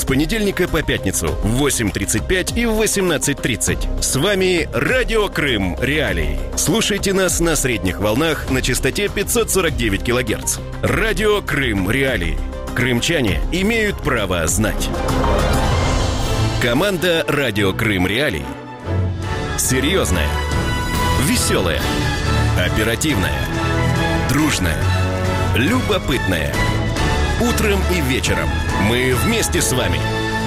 С понедельника по пятницу в 8:35 и в 18:30. С вами Радио Крым Реалии. Слушайте нас на средних волнах на частоте 549 кГц. Радио Крым Реалии. Крымчане имеют право знать. Команда Радио Крым Реалии. Серьезная, веселая, оперативная, дружная, любопытная. Утром и вечером мы вместе с вами.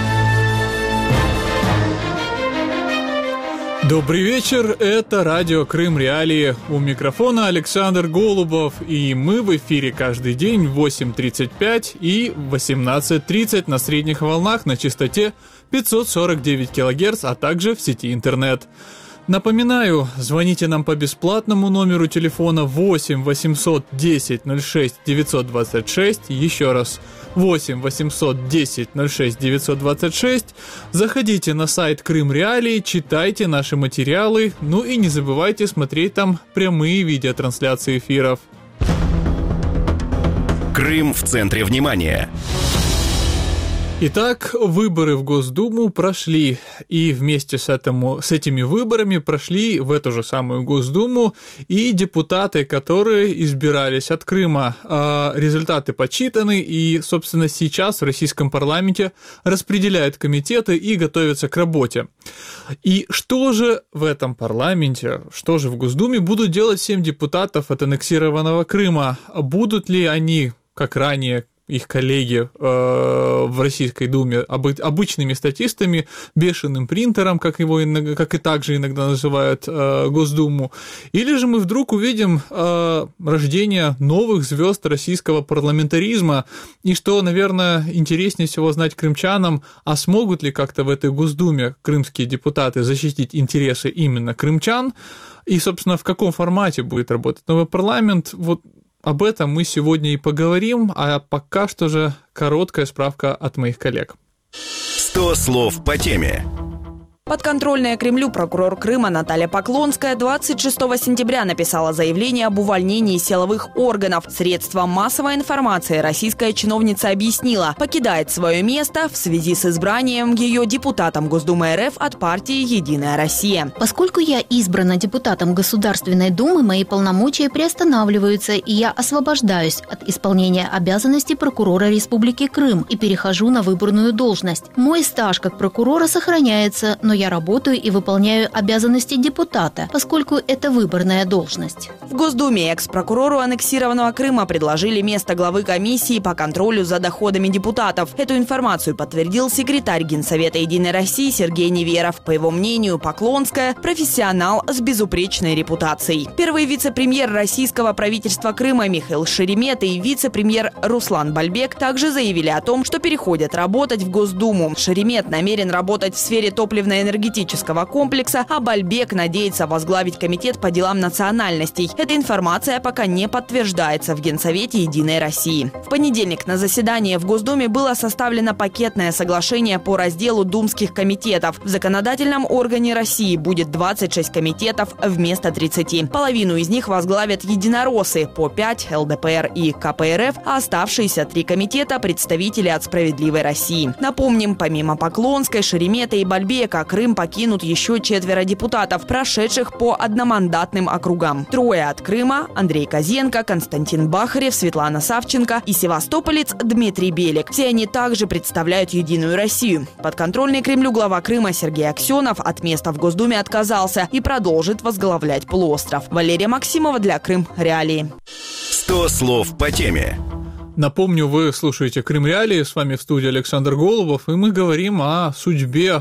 Добрый вечер, это Радио Крым Реалии. У микрофона Александр Голубов, и мы в эфире каждый день в 8:35 и в 18:30 на средних волнах на частоте 549 кГц, а также в сети интернет. Напоминаю, звоните нам по бесплатному номеру телефона 8 800 10 06 926, еще раз 8 800 10 06 926, заходите на сайт Крым Реалии, читайте наши материалы, ну и не забывайте смотреть там прямые видеотрансляции эфиров. Крым в центре внимания. Итак, выборы в Госдуму прошли, и вместе с этими выборами прошли в эту же самую Госдуму и депутаты, которые избирались от Крыма. Результаты подсчитаны, и, собственно, сейчас в российском парламенте распределяют комитеты и готовятся к работе. И что же в этом парламенте, что же в Госдуме будут делать 7 депутатов от аннексированного Крыма? Будут ли они, как ранее, их коллеги в Российской Думе, обычными статистами, бешеным принтером, как и также иногда называют Госдуму, или же мы вдруг увидим рождение новых звезд российского парламентаризма, и что, наверное, интереснее всего знать крымчанам, а смогут ли как-то в этой Госдуме крымские депутаты защитить интересы именно крымчан, и, собственно, в каком формате будет работать новый парламент. Вот об этом мы сегодня и поговорим, а пока что же короткая справка от моих коллег. 100 слов по теме. Подконтрольная Кремлю прокурор Крыма Наталья Поклонская 26 сентября написала заявление об увольнении силовых органов. Средствам массовой информации российская чиновница объяснила, покидает свое место в связи с избранием ее депутатом Госдумы РФ от партии «Единая Россия». Поскольку я избрана депутатом Государственной Думы, мои полномочия приостанавливаются, и я освобождаюсь от исполнения обязанностей прокурора Республики Крым и перехожу на выборную должность. Мой стаж как прокурора сохраняется, но я работаю и выполняю обязанности депутата, поскольку это выборная должность. В Госдуме экс-прокурору аннексированного Крыма предложили место главы комиссии по контролю за доходами депутатов. Эту информацию подтвердил секретарь Генсовета «Единой России» Сергей Неверов. По его мнению, Поклонская – профессионал с безупречной репутацией. Первый вице-премьер российского правительства Крыма Михаил Шеремета и вице-премьер Руслан Бальбек также заявили о том, что переходят работать в Госдуму. Шеремет намерен работать в сфере топливно-энергетического комплекса, а Бальбек надеется возглавить комитет по делам национальностей. Эта информация пока не подтверждается в Генсовете «Единой России». В понедельник на заседании в Госдуме было составлено пакетное соглашение по разделу думских комитетов. В законодательном органе России будет 26 комитетов вместо 30. Половину из них возглавят единороссы, по 5 ЛДПР и КПРФ, а оставшиеся 3 комитета – представители от «Справедливой России». Напомним, помимо Поклонской, Шеремета и Бальбека, Крым покинут еще 4 депутатов, прошедших по одномандатным округам. 3 от Крыма – Андрей Козенко, Константин Бахарев, Светлана Савченко и севастополец Дмитрий Белик. Все они также представляют «Единую Россию». Подконтрольный Кремлю глава Крыма Сергей Аксенов от места в Госдуме отказался и продолжит возглавлять полуостров. Валерия Максимова для Крым Реалии. 100 слов по теме. Напомню, вы слушаете Крым Реалии, с вами в студии Александр Голубов, и мы говорим о судьбе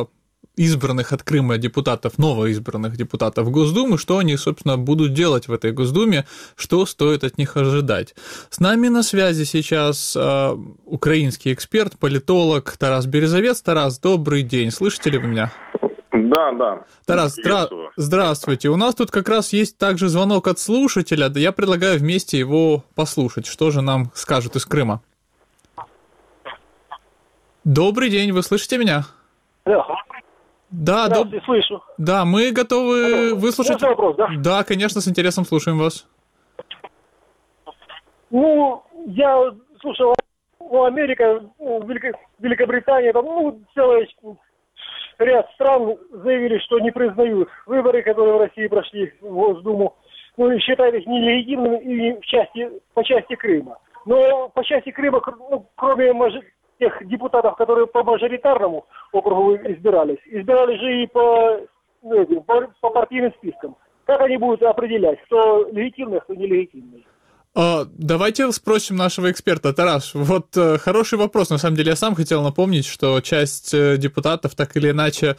избранных от Крыма депутатов, новоизбранных депутатов Госдумы, что они, собственно, будут делать в этой Госдуме, что стоит от них ожидать. С нами на связи сейчас украинский эксперт, политолог Тарас Березовец. Тарас, добрый день, слышите ли вы меня? Да. Тарас, здравствуйте. У нас тут как раз есть также звонок от слушателя, да я предлагаю вместе его послушать. Что же нам скажут из Крыма? Добрый день, вы слышите меня? Да, слышу. Да, мы готовы выслушать. Можно вопрос, да? Да, конечно, с интересом слушаем вас. Я слушал Америка, Великобритания, целый ряд стран заявили, что не признают выборы, которые в России прошли в Госдуму, и считают их нелегитимными и по части Крыма. Но по части Крыма, кроме тех депутатов, которые по мажоритарному округу избирались же и по партийным спискам. Как они будут определять, кто легитимный, а кто нелегитимный? Давайте спросим нашего эксперта. Тарас, вот хороший вопрос. На самом деле, я сам хотел напомнить, что часть депутатов так или иначе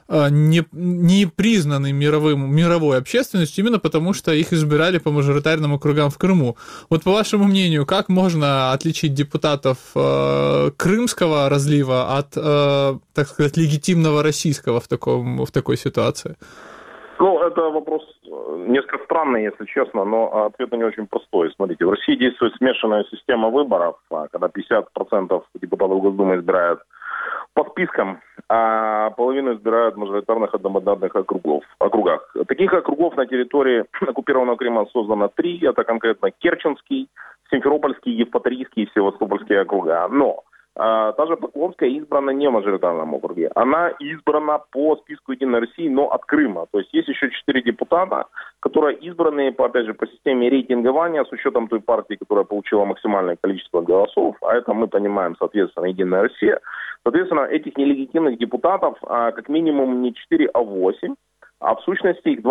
не признаны мировой общественностью именно потому, что их избирали по мажоритарным округам в Крыму. Вот по вашему мнению, как можно отличить депутатов крымского разлива от, так сказать, легитимного российского в такой ситуации? Это вопрос несколько странный, если честно, но ответ на него очень простой. Смотрите, в России действует смешанная система выборов, когда 50% депутатов Госдумы избирают по спискам, а половину избирают в мажоритарных одномандатных округах. Таких округов на территории оккупированного Крыма создано 3. Это конкретно Керченский, Симферопольский, Евпаторийский и Севастопольские округа. Но та же Поклонская избрана не в мажоритарном округе. Она избрана по списку «Единой России», но от Крыма. То есть есть еще 4 депутата, которые избраны, опять же, по системе рейтингования с учетом той партии, которая получила максимальное количество голосов. А это мы понимаем, соответственно, «Единая Россия». Соответственно, этих нелегитимных депутатов как минимум не 4, а 8. А в сущности их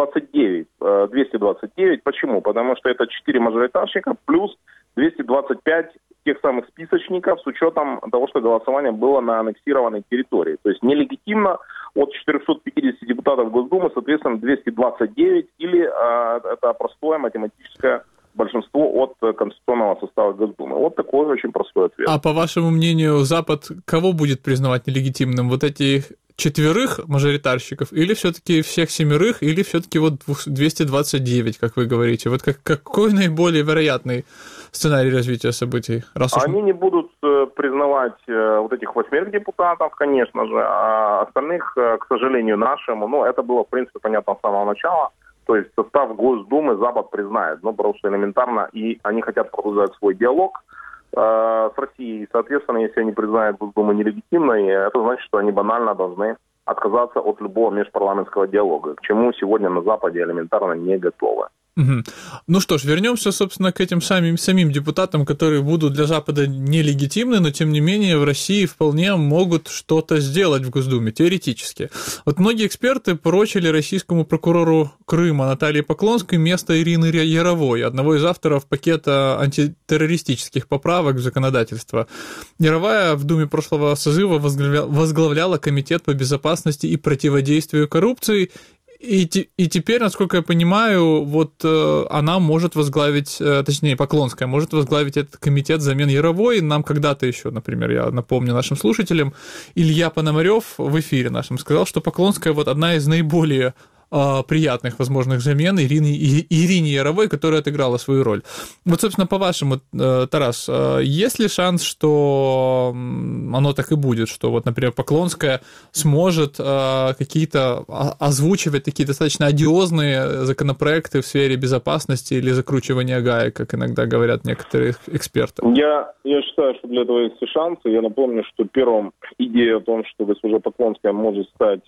229. Почему? Потому что это 4 мажоритарщика плюс 225 тех самых списочников с учетом того, что голосование было на аннексированной территории. То есть нелегитимно от 450 депутатов Госдумы, соответственно, 229 или это простое математическое большинство от конституционного состава Госдумы. Вот такой очень простой ответ. А по вашему мнению, Запад кого будет признавать нелегитимным? Вот этих 4 мажоритарщиков или все-таки всех 7, или все-таки 229, как вы говорите? Вот какой наиболее вероятный сценарий развития событий? Они не будут признавать вот этих 8 депутатов, конечно же, а остальных, к сожалению, нашему, это было, в принципе, понятно с самого начала. То есть состав Госдумы Запад признает, просто элементарно, и они хотят продолжать свой диалог с Россией. Соответственно, если они признают Госдуму нелегитимной, это значит, что они банально должны отказаться от любого межпарламентского диалога, к чему сегодня на Западе элементарно не готовы. Угу. Ну что ж, вернемся, собственно, к этим самим депутатам, которые будут для Запада нелегитимны, но тем не менее в России вполне могут что-то сделать в Госдуме, теоретически. Вот многие эксперты поручили российскому прокурору Крыма Наталье Поклонской место Ирины Яровой, одного из авторов пакета антитеррористических поправок в законодательство. Яровая в Думе прошлого созыва возглавляла Комитет по безопасности и противодействию коррупции. И теперь, насколько я понимаю, она может возглавить, точнее, Поклонская может возглавить этот комитет взамен Яровой. Нам когда-то еще, например, я напомню нашим слушателям, Илья Пономарев в эфире нашем сказал, что Поклонская одна из наиболее приятных возможных замен Ирине Яровой, которая отыграла свою роль. Вот, собственно, по-вашему, Тарас, есть ли шанс, что оно так и будет, что, например, Поклонская сможет какие-то озвучивать такие достаточно одиозные законопроекты в сфере безопасности или закручивания гаек, как иногда говорят некоторые эксперты? Я считаю, что для этого есть шансы. Я напомню, что первым идея о том, что госпожа Поклонская может стать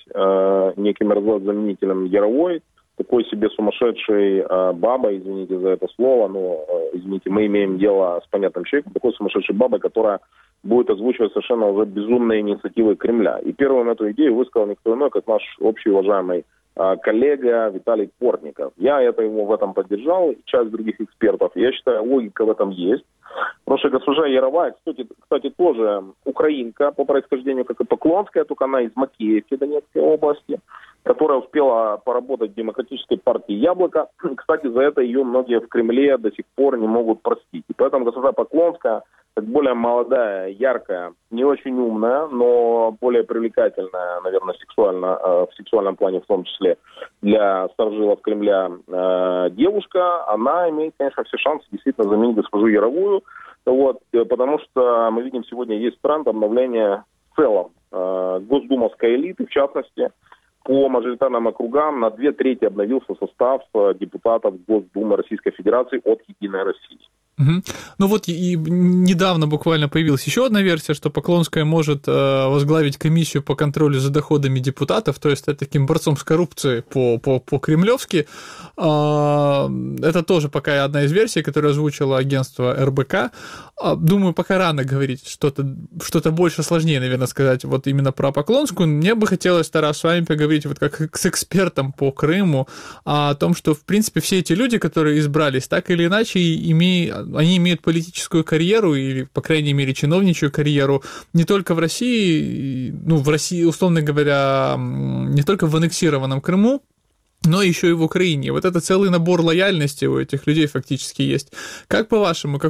неким заменителем Яровой, такой себе сумасшедшей бабой, извините за это слово, но, извините, мы имеем дело с понятным человеком, такой сумасшедшей бабой, которая будет озвучивать совершенно уже безумные инициативы Кремля. И первым эту идею высказал никто иной, как наш общий уважаемый коллега Виталий Портников. Я его в этом поддержал, и часть других экспертов. Я считаю, логика в этом есть. Потому что госпожа Яровая, кстати, тоже украинка по происхождению, как и Поклонская, только она из Макеевки Донецкой области, которая успела поработать в Демократической партии «Яблоко». Кстати, за это ее многие в Кремле до сих пор не могут простить. И поэтому госпожа Поклонская, как более молодая, яркая, не очень умная, но более привлекательная, наверное, в сексуальном плане в том числе, для старожилов Кремля девушка, она имеет, конечно, все шансы действительно заменить госпожу Яровую. Потому что мы видим, сегодня есть тренд обновления в целом госдумовской элиты, в частности, по мажоритарным округам на 2/3 обновился состав депутатов Госдумы Российской Федерации от «Единой России». Ну вот и недавно буквально появилась еще одна версия, что Поклонская может возглавить комиссию по контролю за доходами депутатов, то есть стать таким борцом с коррупцией по-кремлевски. Это тоже пока одна из версий, которую озвучило агентство РБК. Думаю, пока рано говорить что-то больше сложнее, наверное, сказать вот именно про Поклонскую. Мне бы хотелось, Тарас, с вами поговорить вот как с экспертом по Крыму о том, что, в принципе, все эти люди, которые избрались, так или иначе, они имеют политическую карьеру или, по крайней мере, чиновничью карьеру не только в России, в России, условно говоря, не только в аннексированном Крыму, но еще и в Украине. Вот это целый набор лояльности у этих людей фактически есть. Как по-вашему,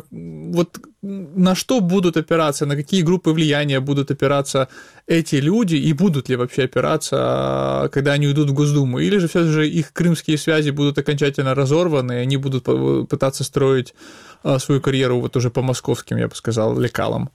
на что будут опираться, на какие группы влияния будут опираться эти люди, и будут ли вообще опираться, когда они уйдут в Госдуму? Или же все же их крымские связи будут окончательно разорваны, и они будут пытаться строить свою карьеру вот уже по московским, я бы сказал, лекалам?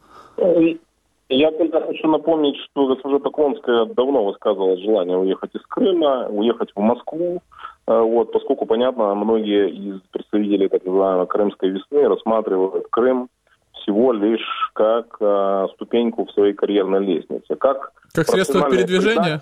Я только хочу напомнить, что госпожа Поклонская давно высказывала желание уехать из Крыма, уехать в Москву, поскольку, понятно, многие из представителей так называемой крымской весны рассматривают Крым всего лишь как ступеньку в своей карьерной лестнице. Как средство передвижения?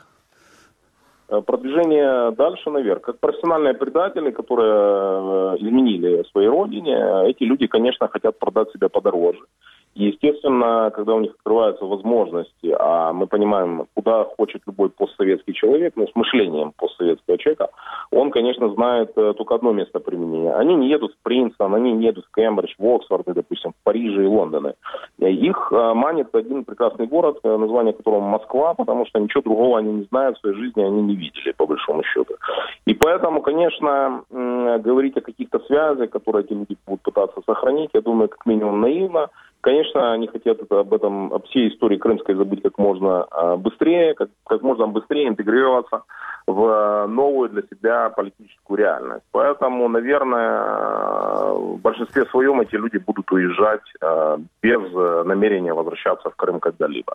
Продвижение дальше наверх. Как профессиональные предатели, которые изменили своей родине, эти люди, конечно, хотят продать себя подороже. И, естественно, когда у них открываются возможности, а мы понимаем, куда хочет любой постсоветский человек, с мышлением постсоветского человека, он, конечно, знает только одно место применения. Они не едут в Принстон, они не едут в Кембридж, в Оксфорд, допустим, в Париже и Лондоне. Их манит один прекрасный город, название которого Москва, потому что ничего другого они не знают в своей жизни, они не видели, по большому счету. И поэтому, конечно, говорить о каких-то связях, которые эти люди будут пытаться сохранить, я думаю, как минимум наивно. Конечно, они хотят об всей истории крымской забыть как можно быстрее, как можно быстрее интегрироваться в новую для себя политическую реальность. Поэтому, наверное, в большинстве своем эти люди будут уезжать без намерения возвращаться в Крым когда-либо.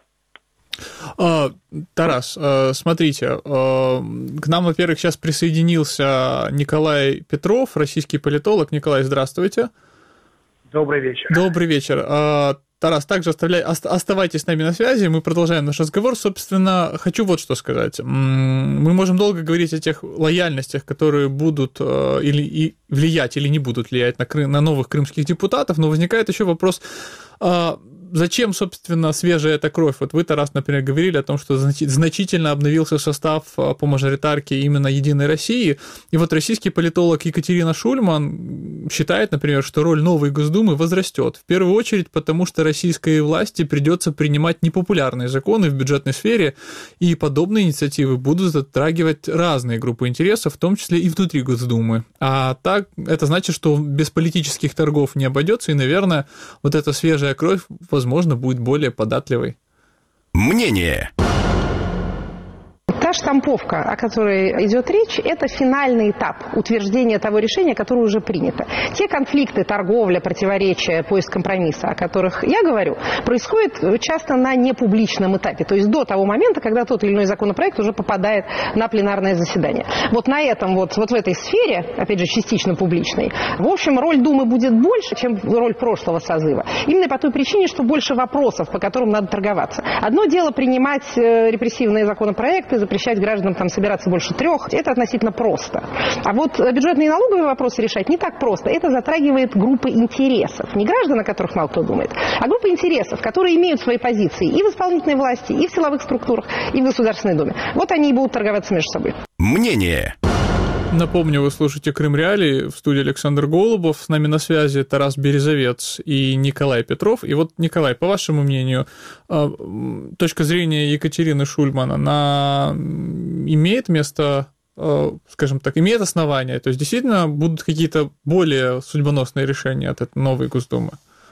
Тарас, смотрите, к нам, во-первых, сейчас присоединился Николай Петров, российский политолог. Николай, здравствуйте. Добрый вечер. Добрый вечер. Тарас, также оставайтесь с нами на связи, мы продолжаем наш разговор. Собственно, хочу вот что сказать. Мы можем долго говорить о тех лояльностях, которые будут или влиять, или не будут влиять на новых крымских депутатов, но возникает еще вопрос, зачем, собственно, свежая эта кровь? Вот вы, Тарас, например, говорили о том, что значительно обновился состав по мажоритарке именно «Единой России». И вот российский политолог Екатерина Шульман считает, например, что роль новой Госдумы возрастет. В первую очередь, потому что российской власти придется принимать непопулярные законы в бюджетной сфере, и подобные инициативы будут затрагивать разные группы интересов, в том числе и внутри Госдумы. А так, это значит, что без политических торгов не обойдется, и, наверное, вот эта свежая кровь, возможно, будет более податливой. Мнение. Та штамповка, о которой идет речь, это финальный этап утверждения того решения, которое уже принято. Те конфликты, торговля, противоречия, поиск компромисса, о которых я говорю, происходят часто на непубличном этапе, то есть до того момента, когда тот или иной законопроект уже попадает на пленарное заседание. Вот на этом, вот в этой сфере, опять же, частично публичной, в общем, роль Думы будет больше, чем роль прошлого созыва. Именно по той причине, что больше вопросов, по которым надо торговаться. Одно дело принимать репрессивные законопроекты, запрещать гражданам собираться больше 3, это относительно просто. А вот бюджетные и налоговые вопросы решать не так просто. Это затрагивает группы интересов. Не граждан, о которых мало кто думает, а группы интересов, которые имеют свои позиции и в исполнительной власти, и в силовых структурах, и в Государственной Думе. Вот они и будут торговаться между собой. Мнение. Напомню, вы слушаете «Крым Реалии», в студии Александр Голубов, с нами на связи Тарас Березовец и Николай Петров. И вот, Николай, по вашему мнению, точка зрения Екатерины Шульман, она имеет место, скажем так, имеет основания? То есть, действительно, будут какие-то более судьбоносные решения от этой новой Госдумы?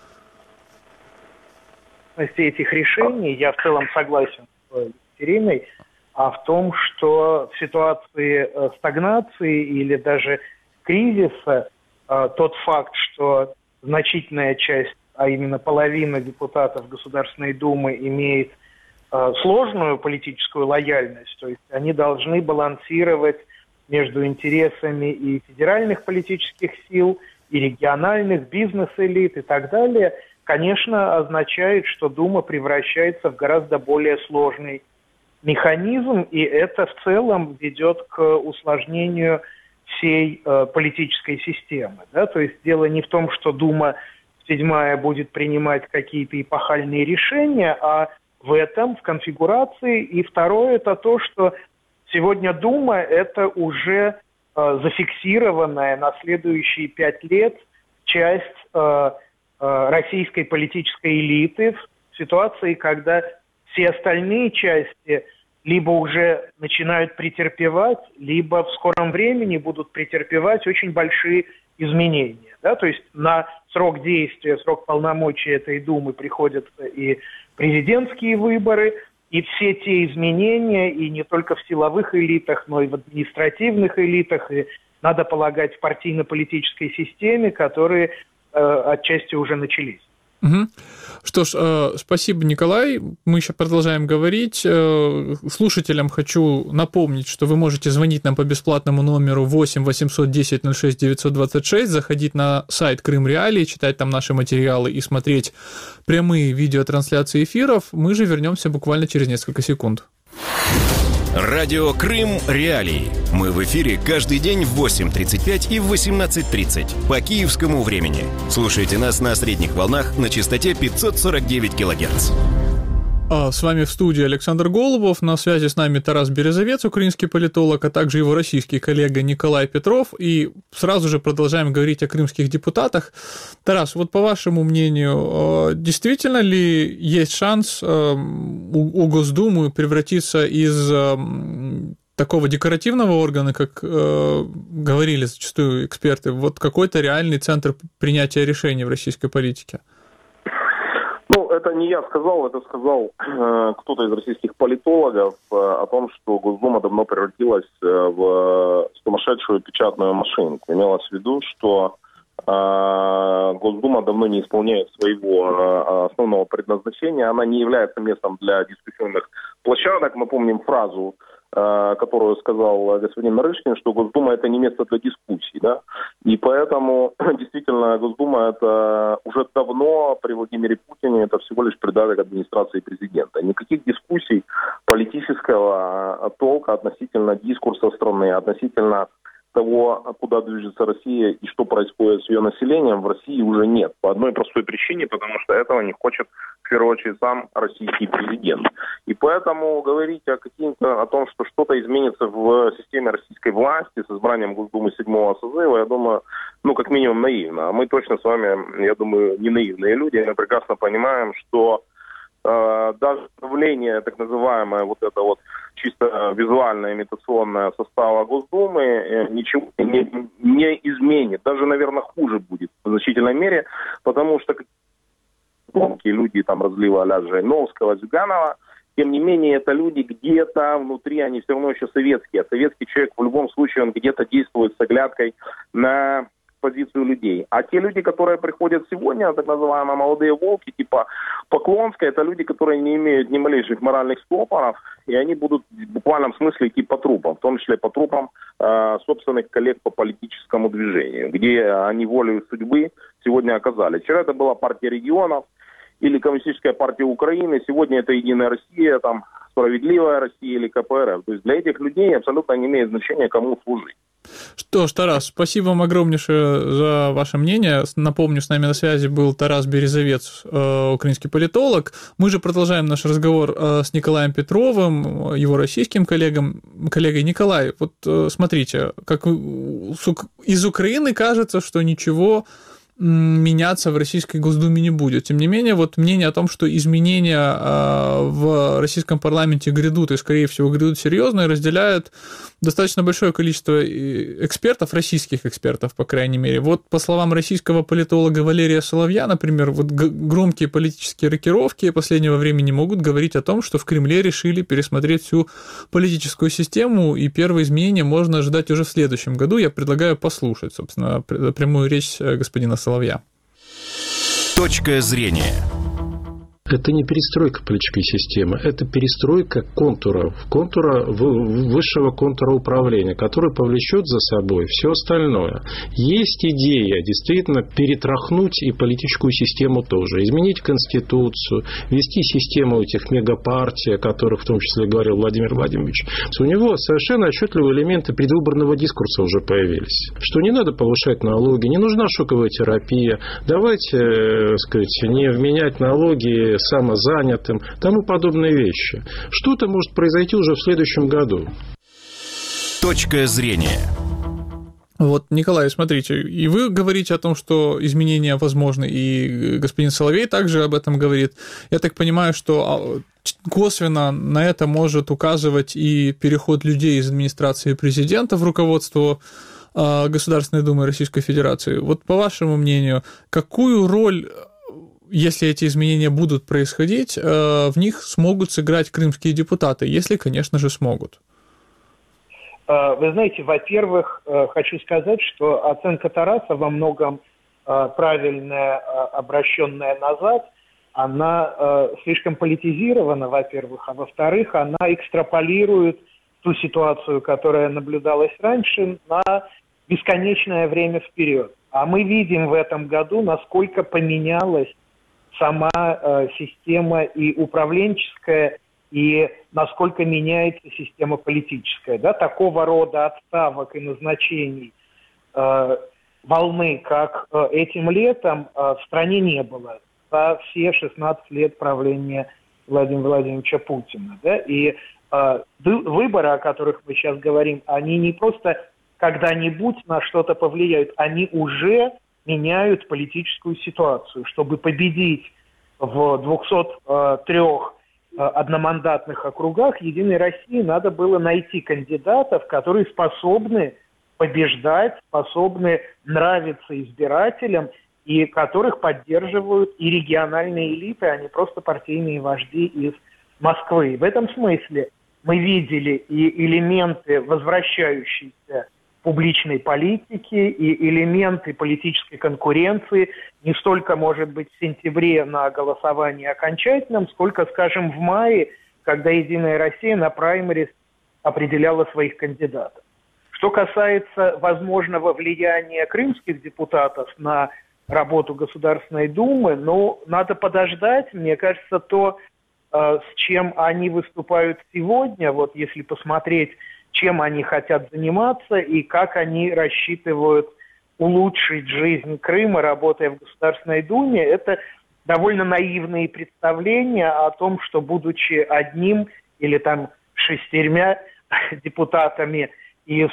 Этих решений я в целом согласен с Екатериной, а в том, что в ситуации стагнации или даже кризиса тот факт, что значительная часть, а именно половина депутатов Государственной Думы имеет сложную политическую лояльность, то есть они должны балансировать между интересами и федеральных политических сил, и региональных бизнес-элит и так далее, конечно, означает, что Дума превращается в гораздо более сложный механизм, и это в целом ведет к усложнению всей политической системы. Да? То есть дело не в том, что Дума 7-я будет принимать какие-то эпохальные решения, а в этом, в конфигурации. И второе, это то, что сегодня Дума – это уже зафиксированная на следующие 5 лет часть российской политической элиты в ситуации, когда все остальные части либо уже начинают претерпевать, либо в скором времени будут претерпевать очень большие изменения. Да? То есть на срок действия, срок полномочий этой Думы приходятся и президентские выборы, и все те изменения, и не только в силовых элитах, но и в административных элитах, и, надо полагать, в партийно-политической системе, которые отчасти уже начались. Угу. Что ж, спасибо, Николай. Мы еще продолжаем говорить. Слушателям хочу напомнить, что вы можете звонить нам по бесплатному номеру 8 810 06 926, заходить на сайт Крым Реалии, читать там наши материалы и смотреть прямые видеотрансляции эфиров. Мы же вернемся буквально через несколько секунд. Радио Крым Реалии. Мы в эфире каждый день в 8:35 и в 18:30 по киевскому времени. Слушайте нас на средних волнах на частоте 549 кГц. С вами в студии Александр Голубов, на связи с нами Тарас Березовец, украинский политолог, а также его российский коллега Николай Петров, и сразу же продолжаем говорить о крымских депутатах. Тарас, вот по вашему мнению, действительно ли есть шанс у Госдумы превратиться из такого декоративного органа, как говорили зачастую эксперты, вот какой-то реальный центр принятия решений в российской политике? Это не я сказал, это сказал кто-то из российских политологов о том, что Госдума давно превратилась в сумасшедшую печатную машинку. Имелось в виду, что Госдума давно не исполняет своего основного предназначения, она не является местом для дискуссионных площадок. Мы помним фразу, которую сказал господин Нарышкин, что Госдума – это не место для дискуссий, да, и поэтому действительно Госдума – это уже давно при Владимире Путине это всего лишь придаток администрации президента. Никаких дискуссий политического толка относительно дискурса страны, относительно того, куда движется Россия и что происходит с ее населением, в России уже нет. По одной простой причине, потому что этого не хочет, в первую очередь, сам российский президент. И поэтому говорить о том, что что-то изменится в системе российской власти с избранием Госдумы 7-го созыва, я думаю, как минимум наивно. А мы точно с вами, я думаю, не наивные люди. Мы прекрасно понимаем, что даже давление, так называемое, вот это вот чисто визуальное, имитационное состава Госдумы ничего не изменит. Даже, наверное, хуже будет в значительной мере, потому что люди там разлива а-ля Жириновского, Зюганова, тем не менее, это люди где-то внутри, они все равно еще советские. А советский человек в любом случае, он где-то действует с оглядкой на позицию людей. А те люди, которые приходят сегодня, так называемые молодые волки, типа Поклонской, это люди, которые не имеют ни малейших моральных стопоров, и они будут в буквальном смысле идти по трупам, в том числе по трупам собственных коллег по политическому движению, где они волею судьбы сегодня оказались. Вчера это была партия регионов или Коммунистическая партия Украины, сегодня это Единая Россия, там Справедливая Россия или КПРФ. То есть для этих людей абсолютно не имеет значения, кому служить. Что ж, Тарас, спасибо вам огромнейшее за ваше мнение. Напомню, с нами на связи был Тарас Березовец, украинский политолог. Мы же продолжаем наш разговор с Николаем Петровым, его российским коллегой. Николай, вот смотрите, как из Украины кажется, что ничего меняться в Российской Госдуме не будет. Тем не менее, вот мнение о том, что изменения в российском парламенте грядут, и, скорее всего, грядут серьезные, разделяют достаточно большое количество экспертов, российских экспертов, по крайней мере. Вот, по словам российского политолога Валерия Соловья, например, вот громкие политические рокировки последнего времени могут говорить о том, что в Кремле решили пересмотреть всю политическую систему, и первые изменения можно ожидать уже в следующем году. Я предлагаю послушать, собственно, прямую речь господина Соловья. Точка зрения. Это не перестройка политической системы, это перестройка контура высшего контура управления, который повлечет за собой все остальное. Есть идея действительно перетряхнуть и политическую систему тоже, изменить конституцию, ввести систему этих мегапартий, о которых в том числе говорил Владимир Владимирович. У него совершенно отчетливые элементы предвыборного дискурса уже появились. Что не надо повышать налоги, не нужна шоковая терапия, давайте, не вменять налоги самозанятым, тому подобные вещи. Что-то может произойти уже в следующем году. Точка зрения. Вот, Николай, смотрите, и вы говорите о том, что изменения возможны, и господин Соловей также об этом говорит. Я так понимаю, что косвенно на это может указывать и переход людей из администрации президента в руководство Государственной Думы Российской Федерации. Вот по вашему мнению, какую роль, если эти изменения будут происходить, в них смогут сыграть крымские депутаты, если, конечно же, смогут? Вы знаете, во-первых, хочу сказать, что оценка Тараса во многом правильная, обращенная назад, она слишком политизирована, во-первых, а во-вторых, она экстраполирует ту ситуацию, которая наблюдалась раньше, на бесконечное время вперед. А мы видим в этом году, насколько поменялась сама система и управленческая, и насколько меняется система политическая. Да? Такого рода отставок и назначений волны, как этим летом, в стране не было за все 16 лет правления Владимира Владимировича Путина. Да? И выборы, о которых мы сейчас говорим, они не просто когда-нибудь на что-то повлияют, они уже меняют политическую ситуацию. Чтобы победить в 203 одномандатных округах Единой России надо было найти кандидатов, которые способны побеждать, способны нравиться избирателям и которых поддерживают и региональные элиты, а не просто партийные вожди из Москвы. В этом смысле мы видели и элементы возвращающейся публичной политики, и элементы политической конкуренции не столько, может быть, в сентябре на голосовании окончательном, сколько, скажем, в мае, когда «Единая Россия» на праймерис определяла своих кандидатов. Что касается возможного влияния крымских депутатов на работу Государственной Думы, надо подождать. Мне кажется, то, с чем они выступают сегодня, вот если посмотреть, чем они хотят заниматься и как они рассчитывают улучшить жизнь Крыма, работая в Государственной Думе, это довольно наивные представления о том, что, будучи одним или там 6 депутатами из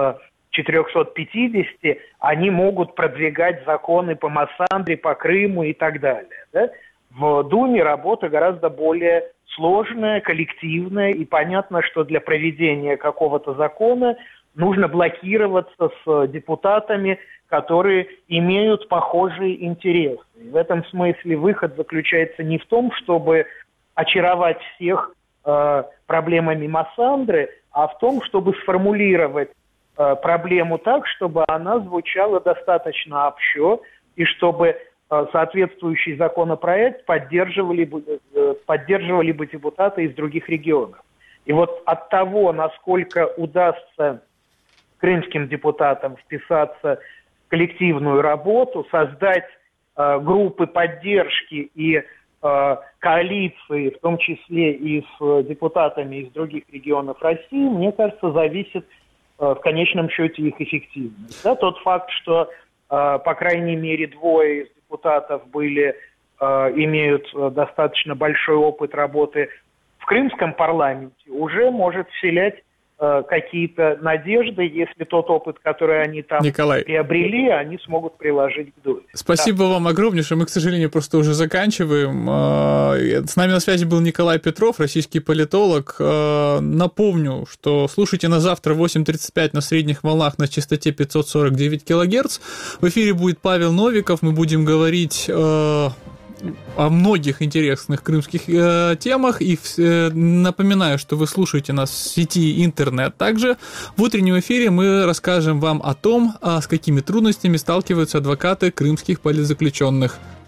450, они могут продвигать законы по Массандре, по Крыму и так далее. Да? В Думе работа гораздо более сложная, коллективная, и понятно, что для проведения какого-то закона нужно блокироваться с депутатами, которые имеют похожие интересы. И в этом смысле выход заключается не в том, чтобы очаровать всех проблемами Массандры, а в том, чтобы сформулировать проблему так, чтобы она звучала достаточно общо, и чтобы соответствующий законопроект поддерживали бы депутаты из других регионов. И вот от того, насколько удастся крымским депутатам вписаться в коллективную работу, создать группы поддержки и коалиции, в том числе и с депутатами из других регионов России, мне кажется, зависит в конечном счете их эффективность. Да, тот факт, что, по крайней мере, 2 из депутатов имеют достаточно большой опыт работы в крымском парламенте, уже может вселять какие-то надежды, если тот опыт, который они там приобрели, они смогут приложить к Думе. Спасибо вам огромнейшее. Мы, к сожалению, просто уже заканчиваем. С нами на связи был Николай Петров, российский политолог. Напомню, что слушайте нас завтра в 8:35 на средних волнах на частоте 549 кГц. В эфире будет Павел Новиков. Мы будем говорить о многих интересных крымских темах. И напоминаю, что вы слушаете нас в сети интернет. Также в утреннем эфире мы расскажем вам о том, с какими трудностями сталкиваются адвокаты крымских политзаключенных.